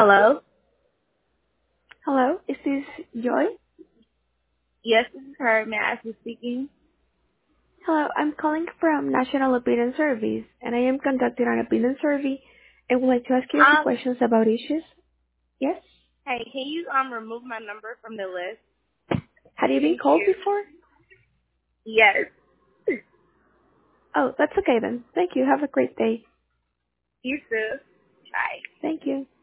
Hello? Hello, is this Joy? Yes, this is her. May I ask who's speaking? Hello, I'm calling from National Opinion Service, and I am conducting an opinion survey and would like to ask you a few questions about issues. Yes? Hey, can you remove my number from the list? Have you been Thank called you. before? Yes. Oh, that's okay then. Thank you. Have a great day. You too. Bye. Thank you.